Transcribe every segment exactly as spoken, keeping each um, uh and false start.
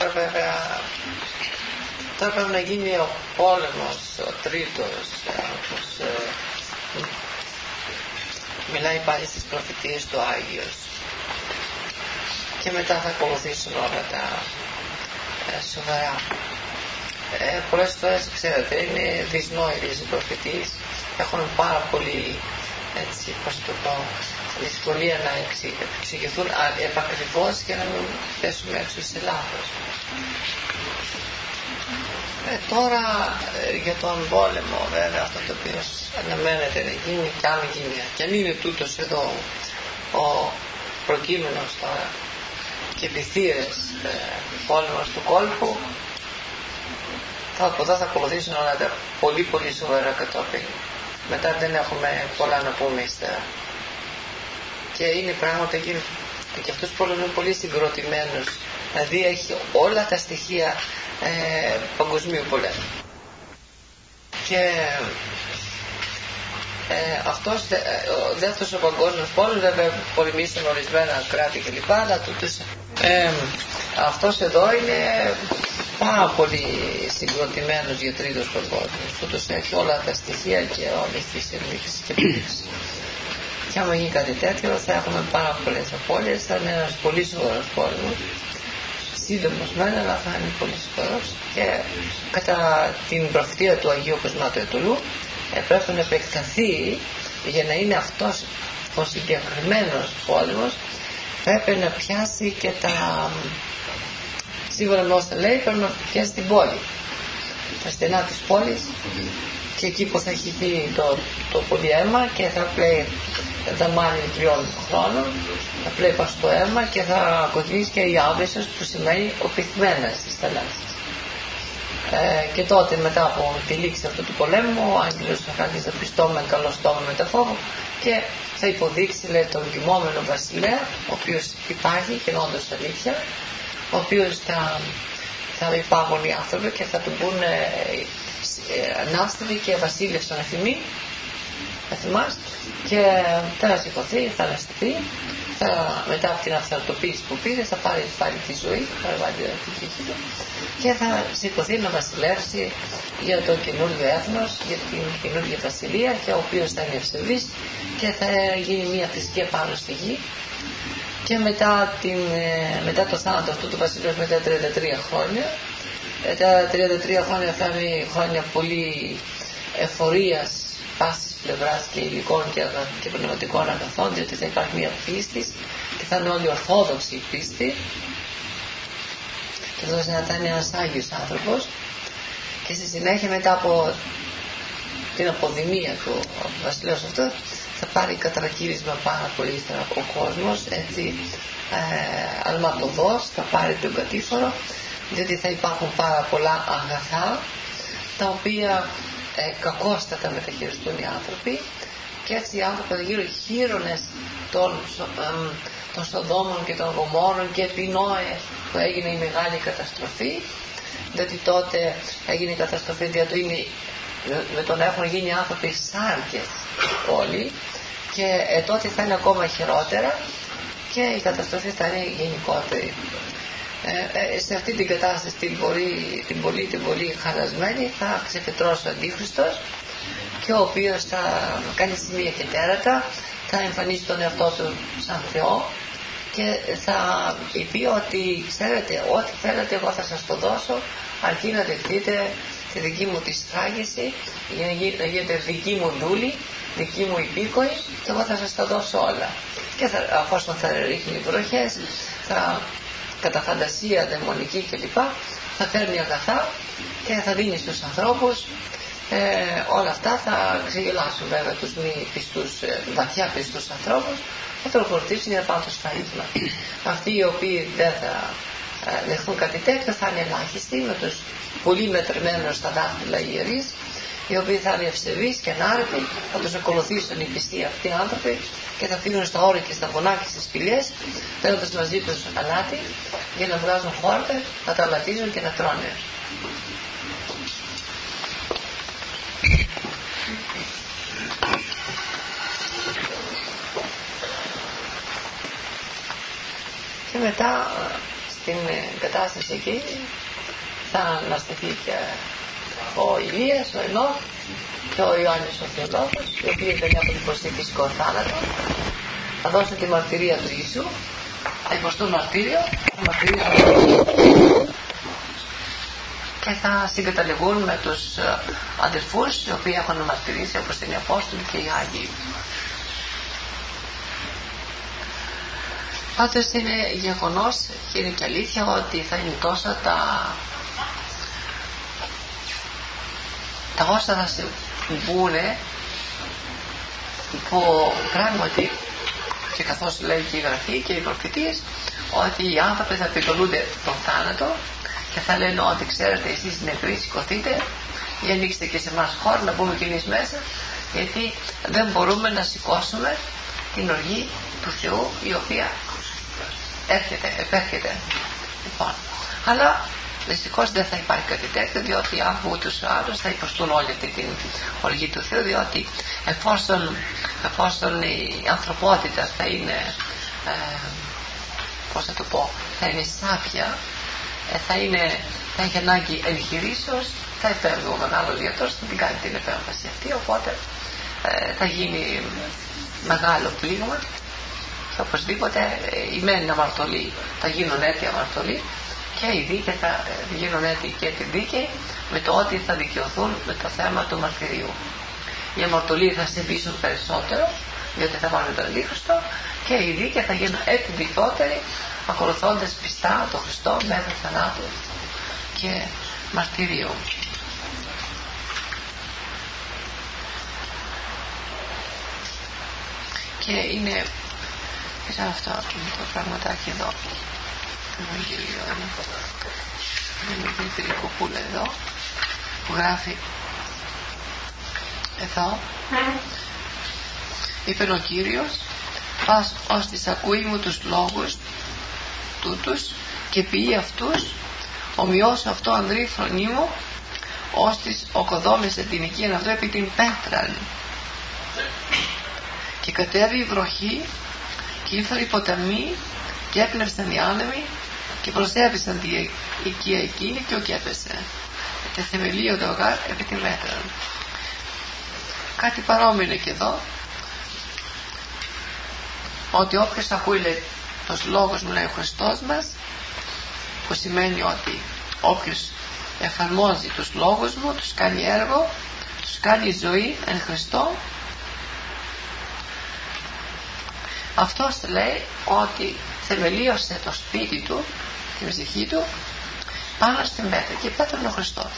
τώρα βέβαια, τώρα πρέπει να γίνει ο πόλεμος, ο τρίτος, όπως ε, μιλάει πάλι στις προφητείες του Άγιος. Και μετά θα ακολουθήσουν όλα τα ε, σοβαρά. Ε, πολλές φορές, ξέρετε, είναι δυσνόητες οι προφητείες, έχουν πάρα πολύ, έτσι, πώς το πω, δυσκολία να εξηγηθούν επακριβώς και να μην πέσουμε έξω σε λάθος. Ε, τώρα ε, για τον πόλεμο, βέβαια, αυτό το οποίο αναμένεται να γίνει, και αν γίνει, και αν είναι τούτος εδώ ο προκείμενος τώρα και επιθύρες ε, πόλεμος του κόλπου, θα, από εδώ θα ακολουθήσουν όλα τα πολύ πολύ σοβαρά κατόπιν. Μετά δεν έχουμε πολλά να πούμε ύστερα. Και είναι πράγματα εκεί, και αυτός πόλεμος είναι πολύ συγκροτημένος, δηλαδή έχει όλα τα στοιχεία ε, παγκοσμίου πολέμου. Και ε, αυτός, ε, ο δεύτερος ο παγκόσμιος πόλεμος, βέβαια πολεμήσαν ορισμένα κράτη κλπ, αλλά τούτος, ε, αυτός εδώ είναι πάρα πολύ συγκροτημένος για τρίτος παγκόσμιος. Τούτος έχει όλα τα στοιχεία και όλες τις ενδείξεις και πλήξεις. Και άμα γίνει κάτι τέτοιο θα έχουμε πάρα πολλές απώλειες, θα είναι ένας πολύ σοβαρός πόλεμος, σύντομος μεν, αλλά θα είναι πολύ σοβαρός. Και κατά την προφητεία του Αγίου Κοσμάτου Ετωλού ε, πρέπει να επεκταθεί, για να είναι αυτός ο συγκεκριμένος πόλεμος, πρέπει να πιάσει και τα, σύμφωνα με όσα λέει, πρέπει να πιάσει την πόλη, τα στενά της πόλης, και εκεί που θα έχει πει το, το πολύ αίμα και θα πλέει δαμάνι τριών χρόνων, θα πλέει πας το αίμα και θα κολλήσει και η άβυσσος, που σημαίνει οπιθμένα στις θαλάσσιες. Ε, και τότε, μετά από τη λήξη αυτού του πολέμου, ο άγγελος θα κάνει το πιστόμεν καλό στόμα με τα φόβο και θα υποδείξει, λέει, τον κοιμόμενο βασιλέα, ο οποίος υπάρχει και είναι όντως αλήθεια, ο οποίος θα, θα υπάγουν οι άνθρωποι και θα του μπουν ε, ανάστηδη και βασίλευς στον Εφημή, θα θυμάστε, και θα σηκωθεί, θα αναστηθεί, θα, μετά από την αυθαρτοποίηση που πήρε θα πάρει πάλι τη ζωή, θα βάλει την ψυχή του και θα σηκωθεί να βασιλεύσει για το καινούργιο έθνος, για την καινούργια βασιλεία, και ο οποίος θα είναι ευσεβής και θα γίνει μια θρησκεία πάνω στη γη. Και μετά, την, μετά το θάνατο αυτού του βασιλείου, μετά τριάντα τρία χρόνια, τα τριάντα τρία χρόνια θα είναι χρόνια πολύ εφορίας πάσης πλευράς και υλικών και, και πνευματικών αγαθών, διότι θα υπάρχει μια πίστη και θα είναι όλοι ορθόδοξοι η πίστη, και αυτός θα είναι ένας Άγιος άνθρωπος. Και στη συνέχεια, μετά από την αποδημία του βασιλέως αυτού, θα πάρει κατρακύρισμα πάρα πολύ ύστερα ο κόσμος, έτσι ε, αλματοδός, θα πάρει τον κατήφορο, διότι θα υπάρχουν πάρα πολλά αγαθά τα οποία ε, κακώς θα τα μεταχειριστούν οι άνθρωποι, και έτσι οι άνθρωποι θα γίνουν χείρονες των, ε, των Σοδόμων και των Γομόρων, και επί Νόε που έγινε η μεγάλη καταστροφή, διότι τότε έγινε η καταστροφή, διότι είναι, με τον έχουν γίνει άνθρωποι σάρκες όλοι, και ε, τότε θα είναι ακόμα χειρότερα και η καταστροφή θα είναι γενικότερη. Ε, ε, σε αυτή την κατάσταση, την πολύ, την πολύ, την πολύ χαλασμένη, θα ξεφυτρώσει ο Αντίχριστος, και ο οποίος θα κάνει σημεία και τέρατα, θα εμφανίσει τον εαυτό του σαν Θεό και θα πει ότι, ξέρετε, ό,τι θέλετε εγώ θα σας το δώσω, αρκεί να δεχτείτε τη δική μου τη σφράγιση, για να γίνετε δική μου δούλη, δική μου υπήκοη, και εγώ θα σας τα δώσω όλα. Και θα, αφόσον θα ρίχνει βροχές, θα, κατά φαντασία δαιμονική κλπ, θα φέρνει αγαθά και θα δίνει στους ανθρώπους. Ε, όλα αυτά θα ξεγελάσουν βέβαια τους μη πιστούς, ε, βαθιά πιστούς ανθρώπους, θα τροφοδοτήσουν για να πάνε στο σφράγισμα. Αυτοί οι οποίοι δεν θα ε, δεχθούν κάτι τέτοιο θα είναι ελάχιστοι, με τους πολύ μετρημένους στα δάχτυλα ιερείς, οι οποίοι θα είναι ευσεβείς και ανάρρητοι, θα τους ακολουθήσουν οι πιστοί αυτοί οι άνθρωποι και θα φύγουν στα όρη και στα βουνά και στις σπηλιές, παίρνοντας μαζί τους αλάτι για να βγάζουν χόρτα, να τα αλατίζουν και να τρώνε. Και μετά στην κατάσταση εκεί θα αναστηθεί και ο Ηλίας, ο Ενώκ και ο Ιωάννης ο Θεολόγος, οι οποίοι ήταν από την προσθήκη θάνατο, θα δώσουν τη μαρτυρία του Ιησού, θα υποστούν μαρτύριο, θα μαρτυρήσουν και θα συγκαταλεγούν με τους αδελφούς οι οποίοι έχουν μαρτυρήσει, όπως είναι οι Απόστολοι και οι Άγιοι. Πάντως είναι γεγονός και είναι και αλήθεια ότι θα είναι τόσα τα, τα όσα θα συμβούν που πράγματι, και καθώς λέει και η Γραφή και οι προφητείες, ότι οι άνθρωποι θα επικαλούνται τον θάνατο και θα λένε ότι ξέρετε εσείς νεκροί σηκωθείτε ή ανοίξτε και σε εμάς χώρο να μπούμε κι εμείς μέσα, γιατί δεν μπορούμε να σηκώσουμε την οργή του Θεού η οποία έρχεται, επέρχεται. Λοιπόν, αλλά δυστυχώς δεν θα υπάρχει κάτι τέτοιο, διότι αν ούτως ή άλλως θα υποστούν όλη αυτή την οργή του Θεού, διότι εφόσον, εφόσον η ανθρωπότητα θα είναι ε, πώς θα το πω, θα είναι σάπια, ε, θα, είναι, θα έχει ανάγκη εγχειρήσεως, θα επέμβουμε, ο άλλος γιατρός θα την κάνει την επέμβαση αυτή, οπότε ε, θα γίνει μεγάλο πλήγμα και οπωσδήποτε ε, η μένει αμαρτωλή θα γίνουν έτοι αμαρτωλοί και οι δίκαιοι θα γίνουν έτοι και την δίκαιη, με το ότι θα δικαιωθούν με το θέμα του μαρτυρίου. Οι αμαρτωλοί θα συμβήσουν περισσότερο, διότι θα πάνε τον Αντίχριστο, και οι δίκαιοι θα γίνουν έτοι δικαιότεροι, ακολουθώντας πιστά τον Χριστό μέχρι θανάτου και μαρτυρίου. Και είναι σε αυτό το πραγματάκι εδώ, το Ευαγγέλιο, είναι μια περικοπούλα εδώ που γράφει εδώ, είπε ο Κύριος, πας ως της ακούει μου τους λόγους τούτους και ποιεί αυτούς, ομοιώσω αυτό ανδρή φρονή μου, ως της οκοδόμησε την οικία αυτό επί την πέτραν. Και κατέβη η βροχή και ήρθαν οι ποταμοί και έπνευσαν οι άνεμοι και προσέβησαν την οικία εκείνη και ουκ έπεσε. Και θεμελίωται ο γάρ επί την πέτραν. Κάτι παρόμοιο είναι και εδώ, ότι όποιος ακούει, λέει, τους λόγους μου, λέει ο Χριστός μας, που σημαίνει ότι όποιος εφαρμόζει τους λόγους μου, τους κάνει έργο, τους κάνει ζωή εν Χριστώ, αυτός λέει ότι θεμελίωσε το σπίτι του, την ψυχή του, πάνω στην πέτρα, και η πέτρα είναι ο Χριστός.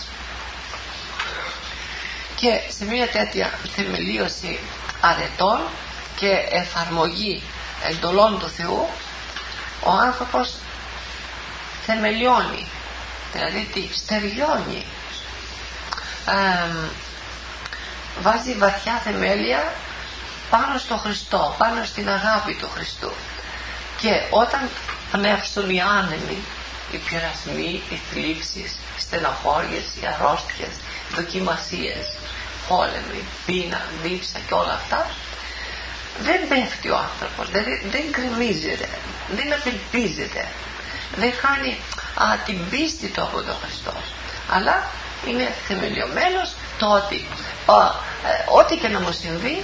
Και σε μια τέτοια θεμελίωση αρετών και εφαρμογή εντολών του Θεού, ο άνθρωπος θεμελιώνει, δηλαδή τι, στεριώνει, ε, βάζει βαθιά θεμέλια πάνω στο Χριστό, πάνω στην αγάπη του Χριστού. Και όταν πνεύσουν οι άνεμοι, οι πειρασμοί, οι θλίψεις, οι στεναχώριες, οι αρρώστιες, οι δοκιμασίες, πόλεμοι, πείνα, δίψα και όλα αυτά, δεν πέφτει ο άνθρωπος, δηλαδή δεν γκρεμίζεται, δεν απελπίζεται, δεν χάνει α, την πίστη του από τον Χριστό, αλλά είναι θεμελιωμένος το ότι α, ε, ό,τι και να μου συμβεί,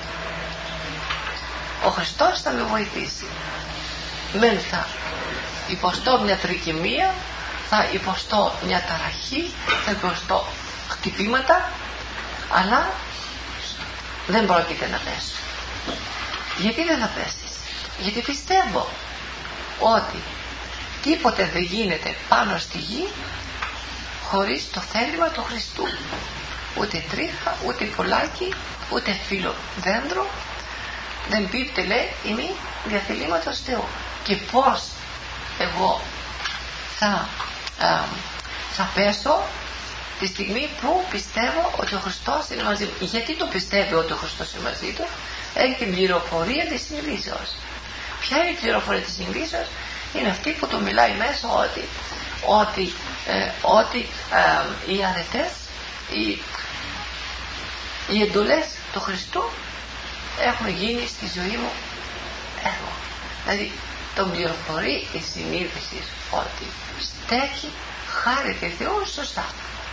ο Χριστός θα με βοηθήσει. Μεν θα υποστώ μια τρικυμία, θα υποστώ μια ταραχή, θα υποστώ χτυπήματα, αλλά δεν πρόκειται να πέσω. Γιατί δεν θα πέσεις? Γιατί πιστεύω ότι τίποτε δεν γίνεται πάνω στη γη χωρίς το θέλημα του Χριστού. Ούτε τρίχα, ούτε πολλάκι, ούτε φύλλο δέντρο δεν πίπτε, λέει, ημί διαθελήματος Θεού. Και πως εγώ θα, α, θα πέσω τη στιγμή που πιστεύω ότι ο Χριστός είναι μαζί μου. Γιατί το πιστεύει ότι ο Χριστός είναι μαζί του? Έχει την πληροφορία της συμβήσεως. Ποια είναι η πληροφορία της συμβήσεως? Είναι αυτή που του μιλάει μέσα ότι, ότι, ε, ότι ε, οι αρετές, οι, οι εντολές του Χριστού έχουν γίνει στη ζωή μου έργο. Δηλαδή τον πληροφορεί η συνείδηση ότι στέκει χάρη του Θεού σωστά.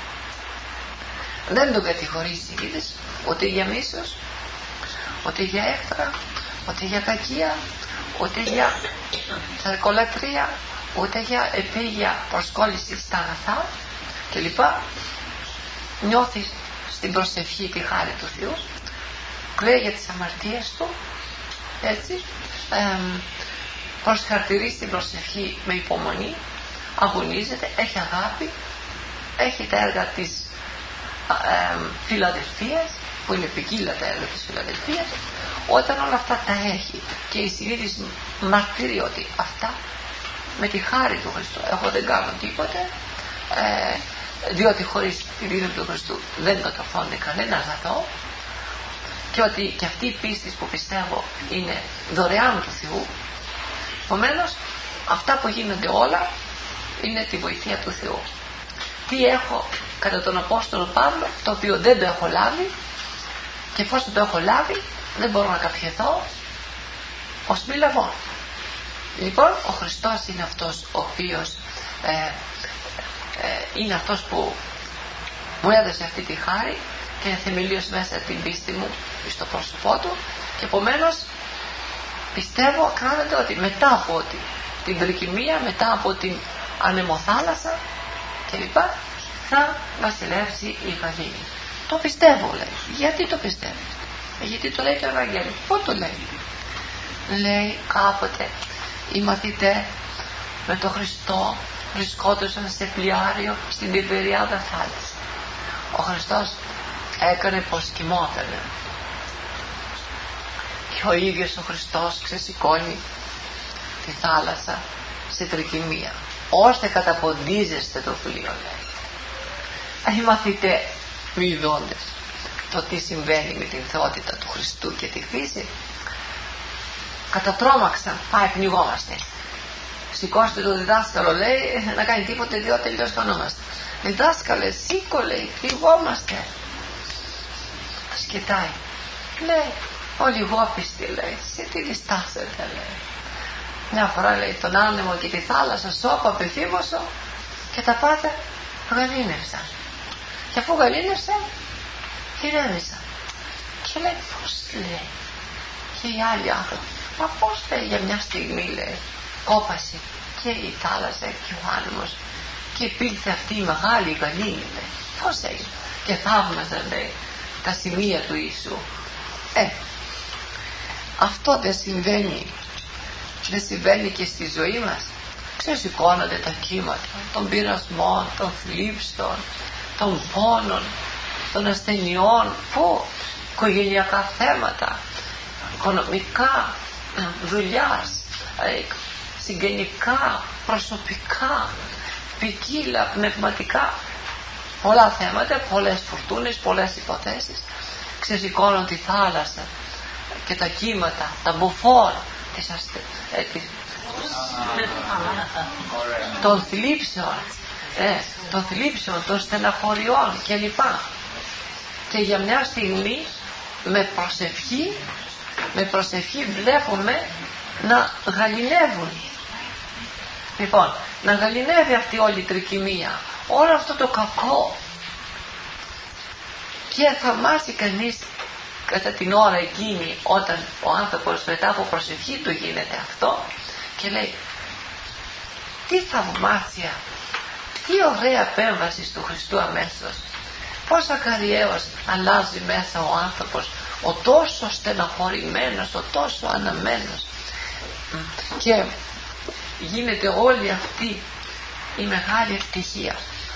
Δεν τον κατηγορεί η συνείδηση ούτε για μίσος, ούτε για έχθρα, ούτε για κακία, ούτε για σαρκολατρία, ούτε για επίγεια προσκόλληση στα αγαθά κλπ. Νιώθει στην προσευχή τη χάρη του Θεού, κλαίει για τις αμαρτίες του, έτσι, εμ, προσχαρτηρεί στην προσευχή με υπομονή, αγωνίζεται, έχει αγάπη, έχει τα έργα της εμ, φιλαδελφίας, που είναι ποικίλα τα έργα της φιλαδελφίας. Όταν όλα αυτά τα έχει και η συνείδηση μαρτύρει ότι αυτά με τη χάρη του Χριστού, εγώ δεν κάνω τίποτε, ε, διότι χωρίς τη δύναμη του Χριστού δεν κατορθώνει κανένα αγαθό, και ότι και αυτή η πίστη που πιστεύω είναι δωρεάν του Θεού. Επομένως αυτά που γίνονται όλα είναι τη βοηθεία του Θεού. Τι έχω κατά τον Απόστολο Παύλο, το οποίο δεν το έχω λάβει, και εφόσον το έχω λάβει δεν μπορώ να καπιεθώ ως μη λαβώ. Λοιπόν, ο Χριστός είναι αυτός ο οποίος ε, ε, είναι αυτός που μου έδωσε αυτή τη χάρη και θεμελίωσε μέσα την πίστη μου στο πρόσωπό του, και επομένως πιστεύω ακράδαντα ότι μετά από την τρικυμία, μετά από την ανεμοθάλασσα κλπ, θα βασιλεύσει η Γαλήνη. Το πιστεύω, λέει. Γιατί το πιστεύει? Γιατί το λέει το Ευαγγέλιο. Πού το λέει? Λέει κάποτε οι μαθητές με τον Χριστό βρισκόντουσαν σε πλοιάριο στην Τιβεριάδα θάλασσα. Ο Χριστός έκανε πως κοιμότανε και ο ίδιος ο Χριστός ξεσηκώνει τη θάλασσα σε τρικυμία, ώστε καταποντίζεστε το πλοίο, λέει. Οι μαθητές ειδώντες το τι συμβαίνει με την θεότητα του Χριστού και τη φύση, κατατρώμαξαν. Πάει, πνιγόμαστε. Σηκώστε το διδάσκαλο, λέει, να κάνει τίποτε, διότι τελειώς χανόμαστε. Διδάσκαλε, σήκω, λέει, πνιγόμαστε. Ας κοιτάει, λέει, ο λιγόπιστη, λέει, σε τι διστάσετε, λέει. Μια φορά, λέει, τον άνεμο και τη θάλασσα σώπα απευθύμωσο και τα πάντα γαλήνευσαν. Και αφού γαλήνευσαν, ηρέμησαν. Και λέει, πώς, λέει, και οι άλλοι άνθρωποι, μα πώς, λέει, για μια στιγμή, λέει, κόπασε και η θάλασσα και ο άνεμος και υπήρχε αυτή η μεγάλη γαλήνη, λέει. Πώς έγινε? Και θαύμαζαν, λέει, τα σημεία του Ιησού. Ε, αυτό δεν συμβαίνει, δεν συμβαίνει και στη ζωή μας? Ξεσηκώνονται τα κύματα των πειρασμών, των θλίψεων, των πόνων, των ασθενειών, που οικογενειακά θέματα, οικονομικά, δουλειάς, συγγενικά, προσωπικά, ποικίλα, πνευματικά, πολλά θέματα, πολλές φουρτούνες, πολλές υποθέσεις. Ξεσηκώνουν τη θάλασσα και τα κύματα, τα μποφόρ της αστε... ε, της... των θλίψεων, ε, των θλίψεων, των στεναχωριών κλπ. Και για μια στιγμή με προσευχή, με προσευχή βλέπουμε να γαληνεύουν. Λοιπόν, να γαληνεύει αυτή όλη η τρικυμία, όλο αυτό το κακό, και θαυμάσει κανείς κατά την ώρα εκείνη, όταν ο άνθρωπος μετά από προσευχή του γίνεται αυτό, και λέει, τι θαυμάσια, τι ωραία επέμβαση του Χριστού αμέσως, πόσα ακαριέως αλλάζει μέσα ο άνθρωπος, ο τόσο στεναχωρημένος, ο τόσο αναμένος, και γίνεται όλη αυτή η μεγάλη ευτυχία.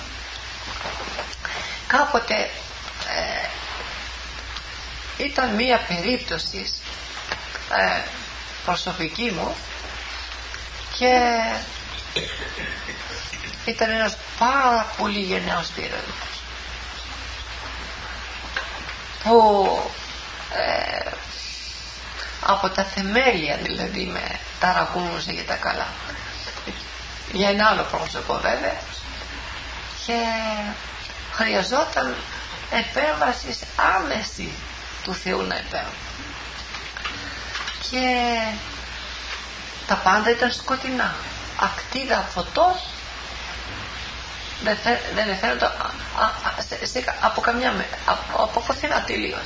Κάποτε ε, ήταν μία περίπτωση ε, προσωπική μου, και ήταν ένας πάρα πολύ γενναίος πείραγμος που ε, από τα θεμέλια δηλαδή με ταρακούνουσε για τα καλά, για ένα άλλο πρόσωπο βέβαια, και χρειαζόταν επέμβαση άμεση του Θεού να επέμβει. Και τα πάντα ήταν σκοτεινά, ακτίδα φωτός δεν, δεν εφαίνεται από καμιά, από, από φωτεινά τελείως.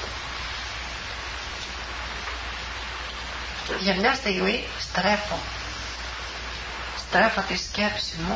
Για μια στιγμή στρέφω στρέφω τη σκέψη μου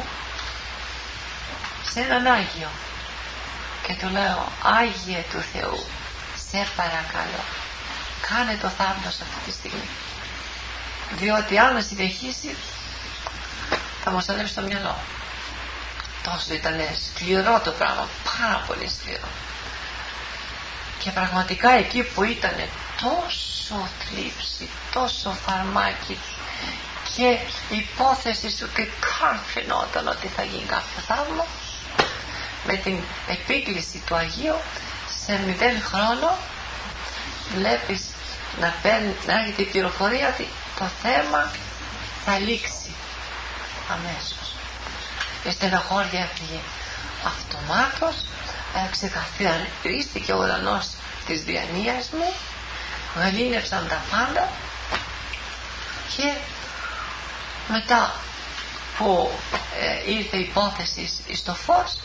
σε έναν Άγιο και του λέω: Άγιε του Θεού, σε παρακαλώ, κάνε το θαύμα σε αυτή τη στιγμή, διότι αν με συνεχίσει θα μου στανεύσει το μυαλό. Τόσο ήταν σκληρό το πράγμα, πάρα πολύ σκληρό. Και πραγματικά εκεί που ήταν τόσο θλίψη, τόσο φαρμάκι και υπόθεση σου και καν φαινόταν ότι θα γίνει κάποιο θαύμα, με την επίκληση του Αγίου σε μηδέν χρόνο βλέπεις να, παίρνει, να έρχεται η πληροφορία ότι το θέμα θα λήξει αμέσως. Η στενοχώρια έφυγε αυτομάτως, ξεκαθαρίστηκε ο ουρανός της διανοίας μου, γαλήνευσαν τα πάντα και μετά που ε, ήρθε η υπόθεση στο φως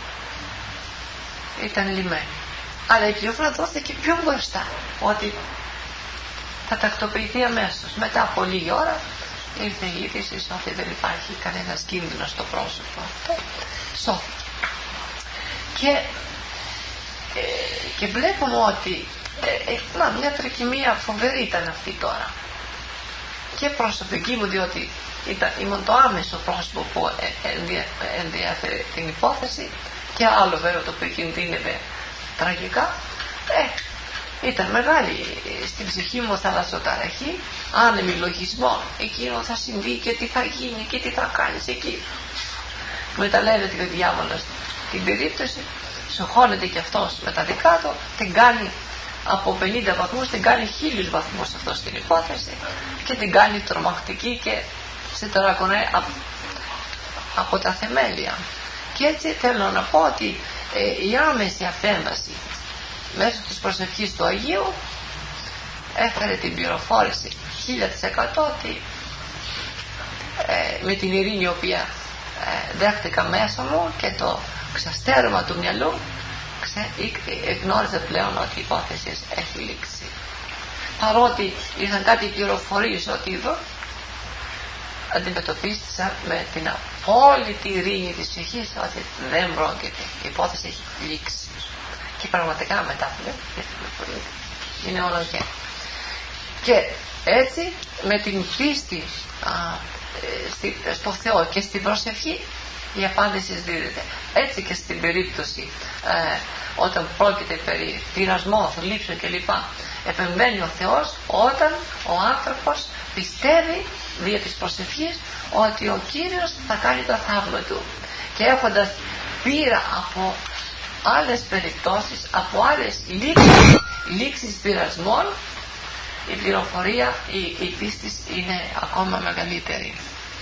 ήταν λυμμένη. Αλλά η πληροφορία δόθηκε πιο μπροστά ότι θα τακτοποιηθεί αμέσως. Μετά από λίγη ώρα ήρθε η είδηση ότι δεν υπάρχει κανένας κίνδυνος στο πρόσωπο αυτό, σώθηκε. Και, ε, και βλέπουμε ότι ε, ε, να, μια τρικυμία φοβερή ήταν αυτή τώρα και προσωπική μου, διότι ήταν, ήμουν το άμεσο πρόσωπο που ε, ενδια, ενδιαφέρει την υπόθεση, και άλλο βέβαια το οποίο κινδύνευε τραγικά. ε, Ήταν μεγάλη στην ψυχή μου θαλασσοταραχή, άνεμη λογισμών, εκείνο θα συμβεί και τι θα γίνει και τι θα κάνεις εκεί. Μεταλλεύεται ο διάβολος την περίπτωση, σου χώνεται και αυτός με τα δικά του, την κάνει από πενήντα βαθμούς, την κάνει χίλιους βαθμούς αυτό στην υπόθεση και την κάνει τρομακτική και σε ταρακονάει από, από τα θεμέλια. Και έτσι θέλω να πω ότι ε, η άμεση απέμβαση μέσω της προσευχής του Αγίου έφερε την πληροφόρηση χίλια τοις εκατό ότι ε, με την ειρήνη η οποία ε, δέχτηκα μέσα μου και το ξαστέρωμα του μυαλού γνώριζε πλέον ότι η υπόθεση έχει λήξει. Παρότι ήρθαν κάτι πληροφορίες ότι εδώ αντιμετωπίστησα με την απόλυτη ειρήνη της ψυχής ότι δεν πρόκειται, η υπόθεση έχει λήξει. Και πραγματικά μετά είναι όλο και και έτσι με την πίστη α, στο Θεό και στην προσευχή η απάντηση δίδεται. Έτσι και στην περίπτωση ε, όταν πρόκειται περί πειρασμών, θλίψεων κλπ, επεμβαίνει ο Θεός όταν ο άνθρωπος πιστεύει δια της προσευχής ότι ο Κύριος θα κάνει το θαύμα του, και έχοντας πείρα από άλλες περιπτώσεις, από άλλες λήξεις, λήξεις πειρασμών, η πληροφορία, η, η πίστη είναι ακόμα μεγαλύτερη.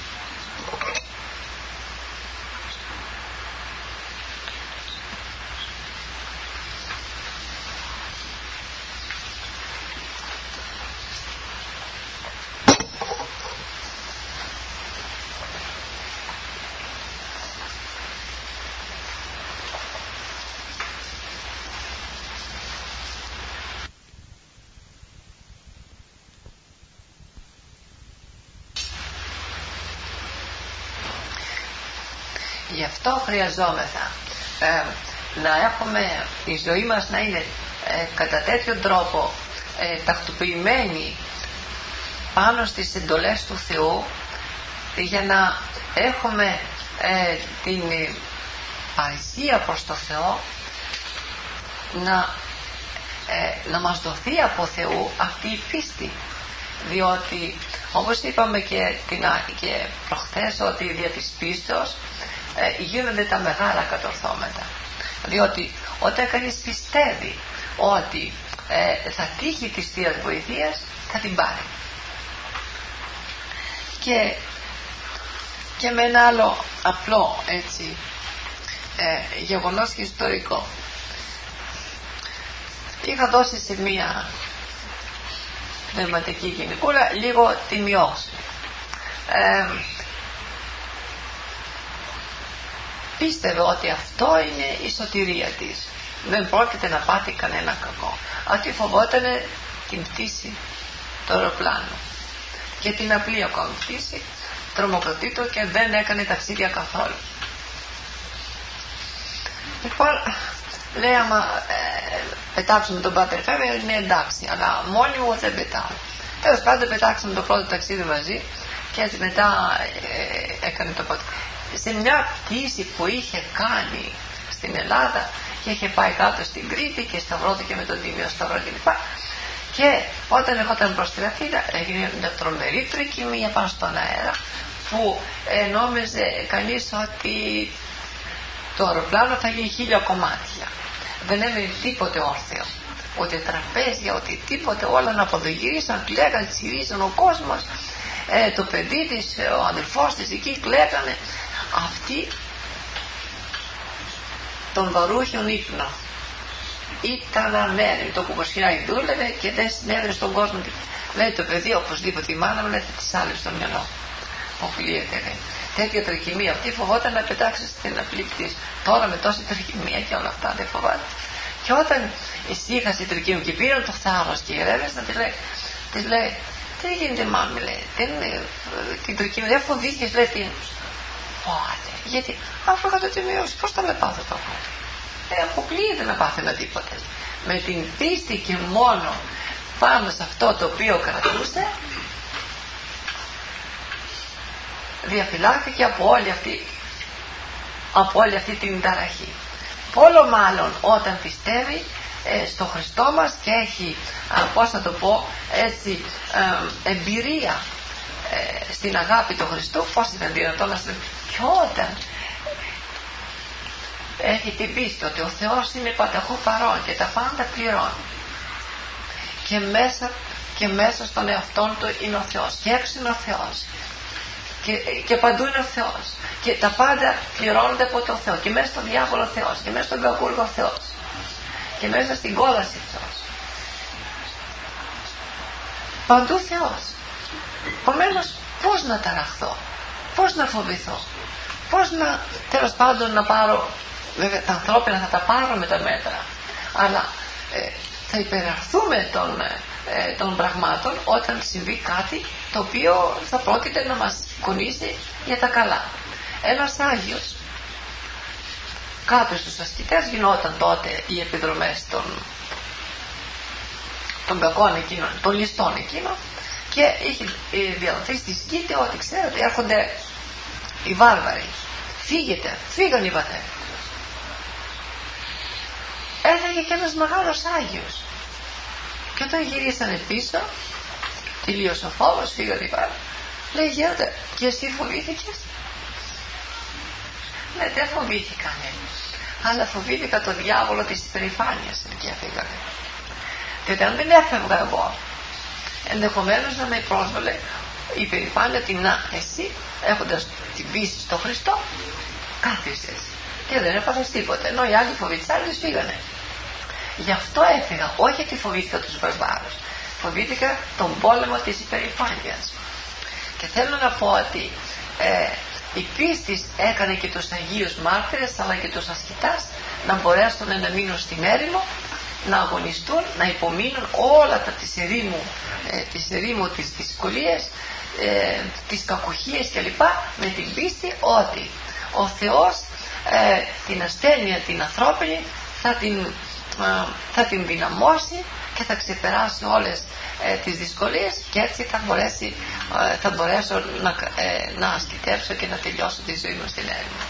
Γι' αυτό χρειαζόμεθα ε, να έχουμε η ζωή μας να είναι ε, κατά τέτοιο τρόπο ε, τακτοποιημένη πάνω στις εντολές του Θεού, για να έχουμε ε, την παρησία προς το Θεό, να, ε, να μας δοθεί από Θεού αυτή η πίστη, διότι όπως είπαμε και, την, και προχθές ότι δια της πίστεως ε, γίνονται τα μεγάλα κατορθώματα, διότι όταν κανείς πιστεύει ότι ε, θα τύχει της Θείας βοηθείας, θα την πάρει. Και, και με ένα άλλο απλό έτσι ε, γεγονός και ιστορικό, είχα δώσει σε μία πνευματική γενικούρα λίγο τιμιός ε, πίστευε ότι αυτό είναι η σωτηρία της. Δεν πρόκειται να πάθει κανένα κακό. Αυτή φοβόταν την πτήση του αεροπλάνου και την απλή ακόμη πτήση, τρομοκρατήτω και δεν έκανε ταξίδια καθόλου. Λοιπόν, λέει άμα ε, πετάξουμε τον Πάτερ Φέβερ είναι εντάξει, αλλά μόνοι μου δεν πετάω. Τέλος πάντων πετάξαμε το πρώτο ταξίδι μαζί και έτσι μετά ε, έκανε το πρώτο. Σε μια πτήση που είχε κάνει στην Ελλάδα και είχε πάει κάτω στην Κρήτη και σταυρώθηκε με τον Τίμιο Σταυρό κλπ. Και όταν ερχόταν προς τη Αθήνα έγινε μια τρομερή τρικυμία πάνω στον αέρα που ε, νόμιζε κανείς ότι το αεροπλάνο θα γίνει χίλια κομμάτια. Δεν έμεινε τίποτε όρθιο, ούτε τραπέζια, ούτε τίποτε, όλα να αποδογυρίσαν, κλαίγαν, τσιρίζαν ο κόσμος, ε, το παιδί της, ο αδελφός της εκεί κλαίγανε. Αυτή τον βαρούχιον ύπνο ήταν αμένει, το κουκοσχυράκι δούλευε και δεν συνέβαινε στον κόσμο. Λέει το παιδί, οπωσδήποτε η μάνα μου, λέει, θα της άλυψε στο μυαλό. Αποκλείεται, λέει. Τέτοια τρικυμία, αυτή φοβόταν να πετάξει στην απλή πτήση. Τώρα με τόση τρικυμία και όλα αυτά δεν φοβάται. Και όταν ησύχασε η τρικυμία και πήραν το θάρρος και ηρέμησε να τη λέει, της λέει, τι γίνεται μάμη, λέει, δεν, την τρικυμία δεν φοβήθηκες, λέει, τι. Φοβάται, γιατί αφού είχα το τιμιώσει, πώς θα με πάθω το αυτό. Ε, αποκλείεται να πάθαινα τίποτε. Με την πίστη και μόνο πάνω σε αυτό το οποίο κρατούσε, διαφυλάχθηκε από όλη αυτή, από όλη αυτή την ταραχή. Πόλο μάλλον όταν πιστεύει ε, στο Χριστό μας και έχει, α, πώς να το πω, έτσι, ε, εμπειρία ε, στην αγάπη του Χριστού, πώς είναι δυνατόν να στην... Και όταν έχει την πίστη ότι ο Θεός είναι πανταχού παρόν και τα πάντα πληρώνει και μέσα, και μέσα στον εαυτόν του είναι ο Θεός και έξω είναι ο Θεός και, και παντού είναι ο Θεός και τα πάντα πληρώνονται από τον Θεό και μέσα στον διάβολο Θεός και μέσα στον κακούργο Θεός και μέσα στην κόλαση Θεός, παντού Θεός. Επομένως πώς να ταραχθώ, πώς να φοβηθώ, πώς να, τέλος πάντων, να πάρω, βέβαια τα ανθρώπινα θα τα πάρω με τα μέτρα, αλλά ε, θα υπεραρθούμε των, ε, των πραγμάτων όταν συμβεί κάτι το οποίο θα πρόκειται να μας κουνήσει για τα καλά. Ένας Άγιος, κάποιος στους ασκητές γινόταν τότε οι επιδρομές των, των κακών εκείνων, των ληστών εκείνων, και είχε διαδοθεί στη σκήτη ότι ξέρετε έρχονται οι βάρβαροι, φύγετε, φύγαν οι βαθέρες. Έφαγε και ένας μεγάλος Άγιος και όταν γυρίσανε πίσω τελείωσε ο φόβος, φύγαν οι βάρβαροι. Λέει γέροντα, και εσύ φοβήθηκες? Ναι, δεν φοβήθηκα, ναι, αλλά φοβήθηκα τον διάβολο της υπερηφάνειας και έφυγανε. Διότι αν δεν έφευγα εγώ, ενδεχομένως να με πρόσβολε η υπερηφάνεια ότι να, εσύ έχοντας την πίστη στο Χριστό κάθισες και δεν έπαθες τίποτα, ενώ οι άλλοι φοβητσάριδες φύγανε. Γι' αυτό έφυγα, όχι γιατί φοβήθηκα τους βαρβάρους, φοβήθηκα τον πόλεμο της υπερηφάνειας. Και θέλω να πω ότι ε, η πίστη έκανε και τους Αγίους Μάρτυρες αλλά και τους ασκητάς να μπορέσουν να μείνουν στην έρημο, να αγωνιστούν, να υπομείνουν όλα τα της ερήμου, ε, της ερήμου τις δυσκολίες, ε, τις κακουχίες κλπ, με την πίστη ότι ο Θεός ε, την ασθένεια την ανθρώπινη θα την, ε, θα την δυναμώσει και θα ξεπεράσει όλες ε, τις δυσκολίες και έτσι θα, μπορέσει, ε, θα μπορέσω να, ε, να ασκητεύσω και να τελειώσω τη ζωή μου στην έρημο.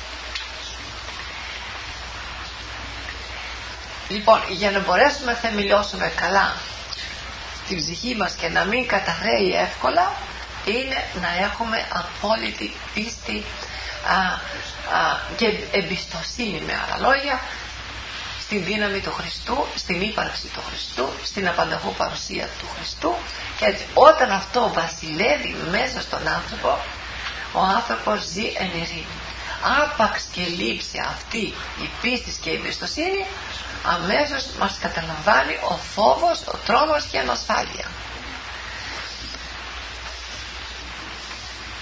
Λοιπόν, για να μπορέσουμε να θεμελιώσουμε καλά την ψυχή μας και να μην καταρρέει εύκολα, είναι να έχουμε απόλυτη πίστη α, α, και εμπιστοσύνη, με άλλα λόγια, στην δύναμη του Χριστού, στην ύπαρξη του Χριστού, στην απανταχού παρουσία του Χριστού, και έτσι όταν αυτό βασιλεύει μέσα στον άνθρωπο, ο άνθρωπος ζει εν ειρήνη. Άπαξ και λείψει αυτή η πίστη και η εμπιστοσύνη, αμέσως μας καταλαμβάνει ο φόβος, ο τρόμος και η ανασφάλεια.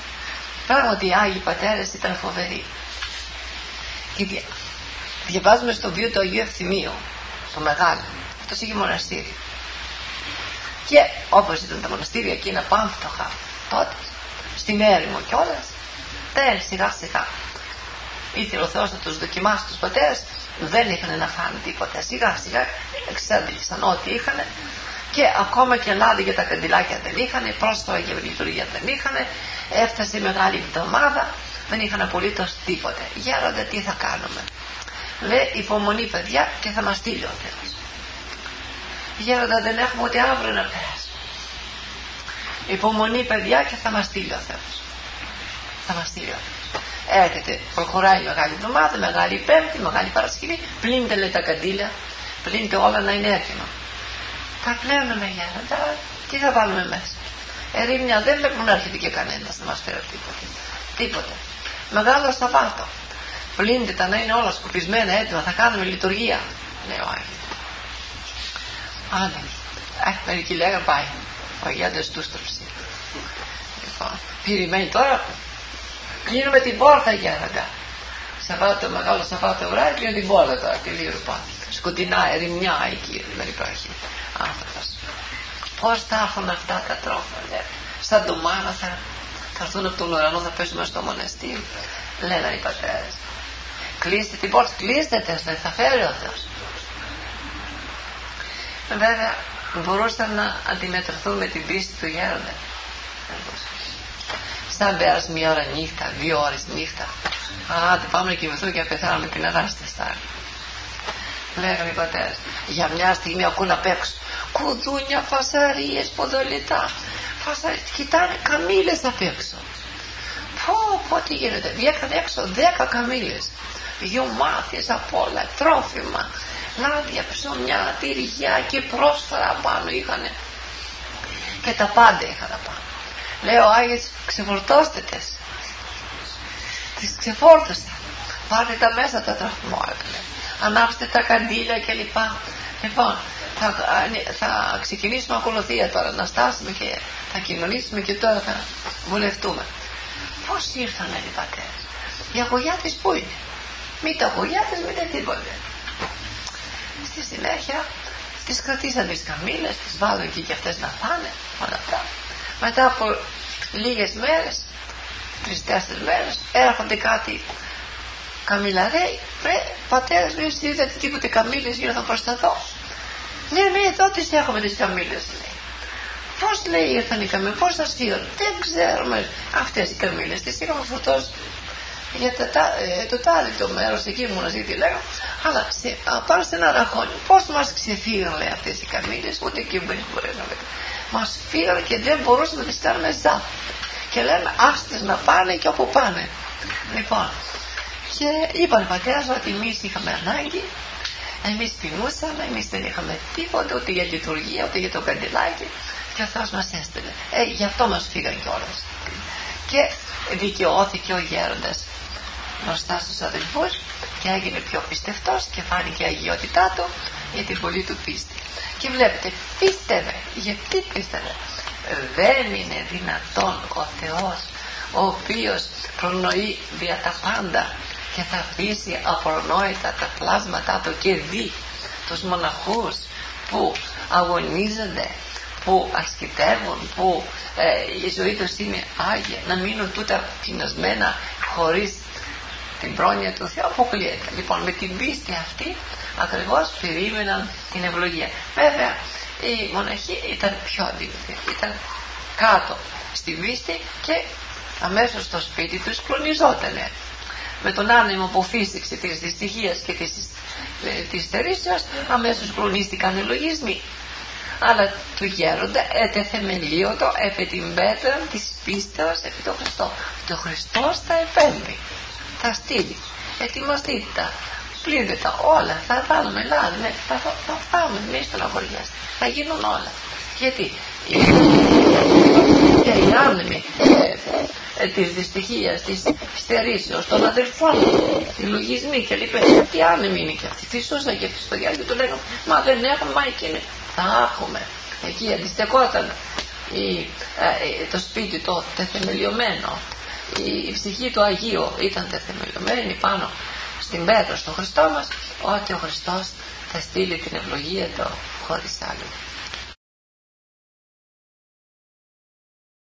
Πράγματι οι Άγιοι Πατέρες ήταν φοβεροί. Και δια... διαβάζουμε στο βίο του Αγίου Ευθυμίου, το μεγάλο, αυτός είχε μοναστήρι. Και όπως ήταν τα μοναστήρια εκείνα πάμφτωχα τότε, στην έρημο κιόλας, δεν σιγά σιγά ήθελε ο Θεός να τους δοκιμάσει τους πατέρες, δεν είχαν να φάνε τίποτα. Σιγά σιγά εξάντλησαν ό,τι είχαν, και ακόμα και λάδι για τα καντιλάκια δεν είχαν, πρόσφορα για λειτουργία δεν είχαν. Έφτασε η Μεγάλη Εβδομάδα, δεν είχαν απολύτως τίποτε. Γέροντα, τι θα κάνουμε? Λέει, υπομονή παιδιά και θα μας στείλει ο Θεός. Γέροντα, δεν έχουμε ούτε αύριο να περάσουμε. Υπομονή παιδιά και θα μας στείλει ο Θεός. Θα μας στείλει ο Θεός. Έρχεται, προχωράει η Μεγάλη Εβδομάδα, Μεγάλη Πέμπτη, Μεγάλη Παρασκευή, πλύντε λέει τα καντήλια, πλύντε όλα να είναι έτοιμα. Τα πλένουμε γέροντα, τι θα βάλουμε μέσα? Ερήμια δεν βλέπουν να έρχεται και κανένας να μας φέρει τίποτα. Τίποτα. Μεγάλο Σαββάτο. Πλύντε τα να είναι όλα σκουπισμένα έτοιμα, θα κάνουμε λειτουργία. Λέει ο Άγιος. Άντε. Ε, μερικοί λέγανε πάει. Ο Αγιάντες του στρέψει. Λοιπόν, περιμένει τώρα. Κλείνουμε την πόρτα γέροντα. Σαββάτο, μεγάλο Σαββάτο βράδυ, κλείνουμε την πόρτα τώρα. Τη Λίροπα. Σκοτεινά, ερημιά εκεί, δεν υπάρχει άνθρωπος. Πώς θα έρθουν αυτά τα τρόφιμα? Σαν ντομάνα θα, θα έρθουν από τον ουρανό, θα πέσουμε στο μοναστήρι. Λένε οι πατέρες. Κλείστε την πόρτα, κλείστε τες, δεν θα φέρει ο Θεός. Βέβαια μπορούσαν να αντιμετωπιστούν με την πίστη του γέροντα. Σαν πέρασε μια ώρα νύχτα, δύο ώρες νύχτα. Α, δεν πάμε να κοιμηθούμε και να πεθάνουμε την αγάστη στάρι. Λέγανε οι πατέρες. Για μια στιγμή ακούνε απ' έξω κουδούνια, φασαρίες, ποδολιτά. Φασαρίες, κοιτάνε καμήλες απ' έξω. Πω, πω, τι γίνεται? Βγήκαν έξω δέκα καμήλες. Γιομάτιες απ' όλα, τρόφιμα, λάδια, ψωμιά, τυριά και πρόσφαρα πάνω είχανε. Και τα πάντα είχαν πάνω. Λέει ο Άγιος, ξεφορτώστε τες. Τις ξεφόρτωσαν. Πάρτε τα μέσα τα τρόφιμα. Ανάψτε τα καντήλια κλπ. Λοιπόν, θα, θα ξεκινήσουμε ακολουθία τώρα, να στάσουμε και θα κοινωνήσουμε και τώρα θα βουλευτούμε. Πώς ήρθανε οι πατέρες? Οι αγωγιάτες πού είναι? Μη τα αγωγιάτες, μη τίποτε. Στη συνέχεια τις κρατήσαν τις καμήλες, τις βάλουν εκεί και αυτές να φάνε όλα αυτά. Μετά από λίγες μέρες, τρεις-τέσσερις μέρες, έρχονται κάτι καμιλαρέοι. Ρε πατέρες, μην είδατε τίποτε καμήλες ήρθαν προς τα εδώ? Ναι, ναι, εδώ τις έχουμε τις καμήλες, λέει. Πώς, λέει, ήρθαν οι καμήλες, πώς σας φύγουν? Δεν ξέρουμε. Αυτές οι καμήλες τις είχαμε φορτώσει για τα, ε, το τάδε μέρος εκεί μου να ζει τι λέγαμε, αλλά σε, πάνω σε ένα ραχώνι. Πώς μας ξεφύγαν, λέει, αυτές οι καμήλες? Ούτε εκεί δεν μπορεί να λέει. Μας φύγαν και δεν μπορούσαμε να τις κάνουμε ζάπ. Και λέμε άστες να πάνε και όπου πάνε. Λοιπόν, και είπαν οι πατέρες ότι εμείς είχαμε ανάγκη, εμείς πεινούσαμε, εμείς δεν είχαμε τίποτα ούτε για λειτουργία ούτε για το καντιλάκι, και ο Θεός μας έστειλε. Ε, γι' αυτό μας φύγαν κιόλας. Και δικαιώθηκε ο γέροντας μπροστά στους αδελφούς και έγινε πιο πιστευτός και φάνηκε η αγιότητά του για την πολύ του πίστη. Και βλέπετε, πίστευε. Γιατί πίστευε? Δεν είναι δυνατόν ο Θεός, ο οποίος προνοεί δια τα πάντα και θα αφήσει απρονόητα τα πλάσματά του και δει τους μοναχούς που αγωνίζονται, που ασκητεύουν, που ε, η ζωή τους είναι άγια, να μείνουν τούτα πεινασμένα χωρίς την πρόνοια του Θεού? Αποκλείεται. Λοιπόν, με την πίστη αυτή ακριβώς περίμεναν την ευλογία. Βέβαια οι μοναχοί ήταν πιο αντίληπτοι, ήταν κάτω στη πίστη και αμέσως στο σπίτι τους κλονιζότανε. Με τον άνεμο που φύσηξε της δυστυχίας και της, ε, της θερήσεως, αμέσως κλονίστηκαν οι λογισμοί. Αλλά του γέροντα ετεθεμελίωτο επί την πέτρα της πίστεως επί τον Χριστό. Το Χριστός θα επέμβει, θα στείλει. Ετοιμαστείτε τα, πλύνετε τα όλα, θα βάλουμε λάδι, ναι, θα, θα, θα φτάμε, μη στεναχωριέστε, θα γίνουν όλα. Γιατί οι άνεμοι ε, ε, της δυστυχίας, της στερήσεως, των αδελφών, οι λογισμοί και λοιπά, τι άνεμοι είναι και αυτοί, φυσούσαν και στο διάλογο του λέγαμε, μα δεν έχουμε, μα εκείνη. Θα έχουμε. Εκεί αντιστεκόταν η, ε, το σπίτι το τεθεμελιωμένο η ψυχή του Αγίου ήταν τεθεμελιωμένη πάνω στην πέτρα στον Χριστό μας, ότι ο Χριστός θα στείλει την ευλογία του χωρίς άλλο.